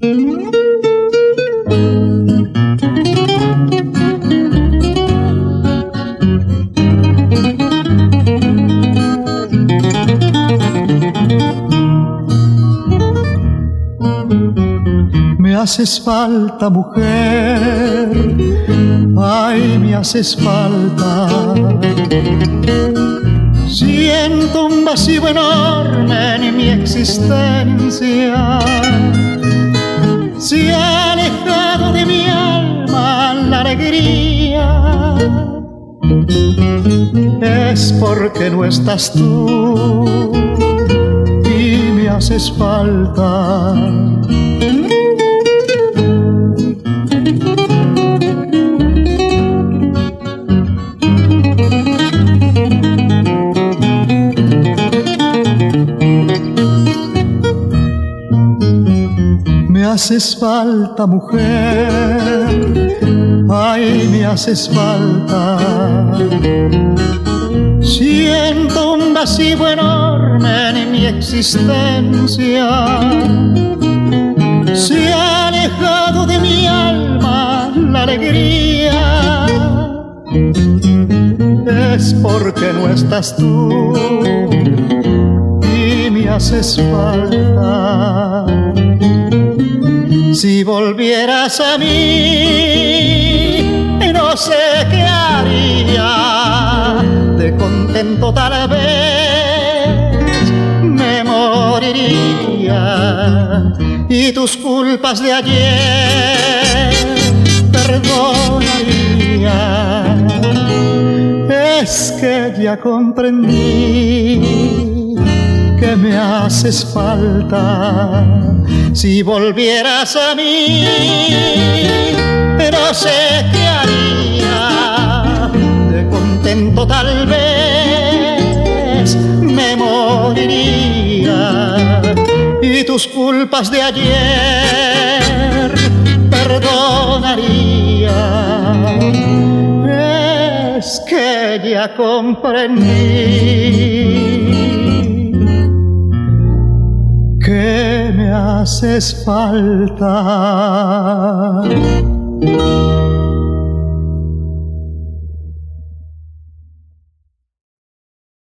Me haces falta, mujer, ay, me haces falta. Siento un vacío enorme en mi existencia. Se ha alejado de mi alma la alegría. Es porque no estás tú y me haces falta. Me haces falta, mujer, ay, me haces falta. Siento un vacío enorme en mi existencia. Se ha alejado de mi alma la alegría. Es porque no estás tú y me haces falta. Si volvieras a mí, no sé qué haría. De contento tal vez me moriría. Y tus culpas de ayer perdonaría. Es que ya comprendí que me haces falta. Si volvieras a mí, no sé qué haría. De contento tal vez me moriría. Y tus culpas de ayer perdonaría. Es que ya comprendí que me haces falta.